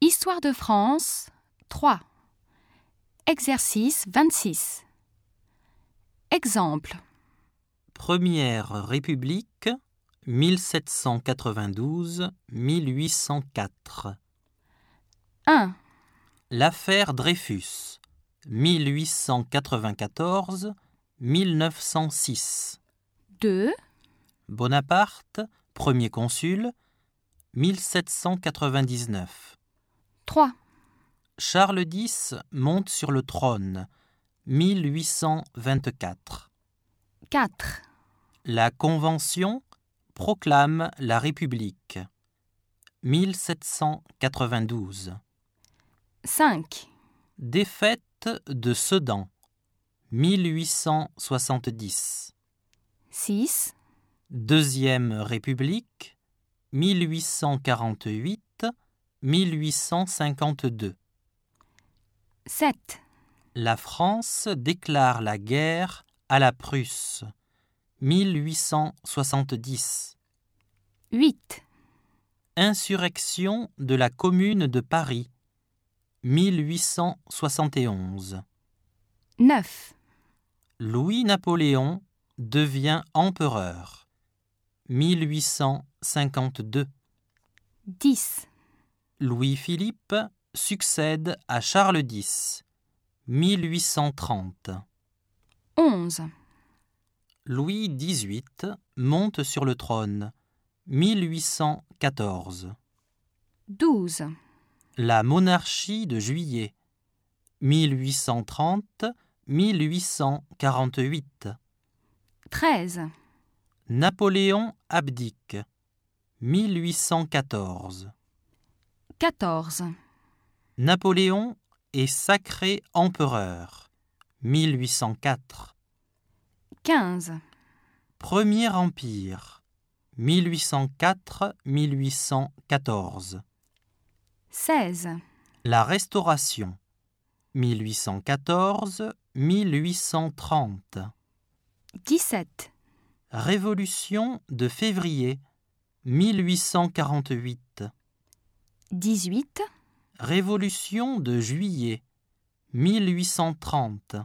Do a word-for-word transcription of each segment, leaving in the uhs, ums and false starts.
Histoire de France, trois. Exercice vingt-six. Exemple. Première République, mille sept cent quatre-vingt-douze à mille huit cent quatre. un. L'affaire Dreyfus, mille huit cent quatre-vingt-quatorze à mille neuf cent six. deux. Bonaparte, premier consul, mille sept cent quatre-vingt-dix-neuf. trois. Charles X monte sur le trône, mille huit cent vingt-quatre. quatre. La Convention proclame la République, mille sept cent quatre-vingt-douze. cinq. Défaite de Sedan, mille huit cent soixante-dix. six. Deuxième République, mille huit cent quarante-huit à mille huit cent cinquante-deux. sept. La France déclare la guerre à la Prusse, mille huit cent soixante-dix. huit. Insurrection de la Commune de Paris, mille huit cent soixante et onze. neuf. Louis-Napoléon devient empereur, mille huit cent cinquante-deux. dix. Louis-Philippe succède à Charles X, mille huit cent trente. onze. Louis dix-huit monte sur le trône, mille huit cent quatorze. douze. La monarchie de Juillet, mille huit cent trente à mille huit cent quarante-huit. treize. Napoléon abdique, mille huit cent quatorze. quatorze. Napoléon est sacré empereur, mille huit cent quatre. quinze. Premier Empire, mille huit cent quatre à mille huit cent quatorze. seize. La Restauration, mille huit cent quatorze à mille huit cent trente. dix-sept. Révolution de février, mille huit cent quarante-huit. dix-huit. Révolution de juillet, mille huit cent trente.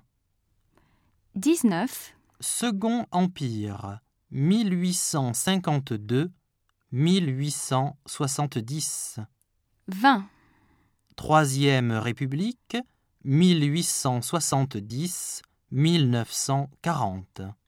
dix-neuf. Second Empire, mille huit cent cinquante-deux à mille huit cent soixante-dix. vingt. Troisième République, mille huit cent soixante-dix à mille neuf cent quarante.